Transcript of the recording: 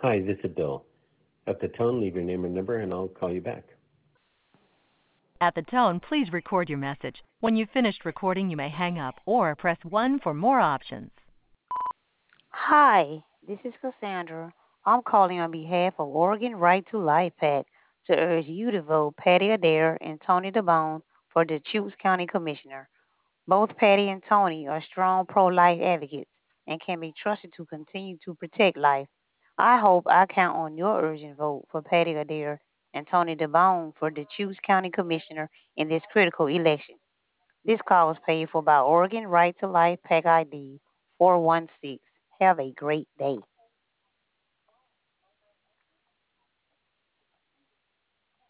Hi, this is Bill. At the tone, leave your name and number, and I'll call you back. At the tone, please record your message. When you've finished recording, you may hang up or press 1 for more options. Hi, this is Cassandra. I'm calling on behalf of Oregon Right to Life PAC to urge you to vote Patty Adair and Tony DeBone for the Deschutes County Commissioner. Both Patty and Tony are strong pro-life advocates and can be trusted to continue to protect life. I hope I count on your urgent vote for Patty Adair and Tony DeBone for the Deschutes County Commissioner in this critical election. This call was paid for by Oregon Right to Life PAC ID 416. Have a great day.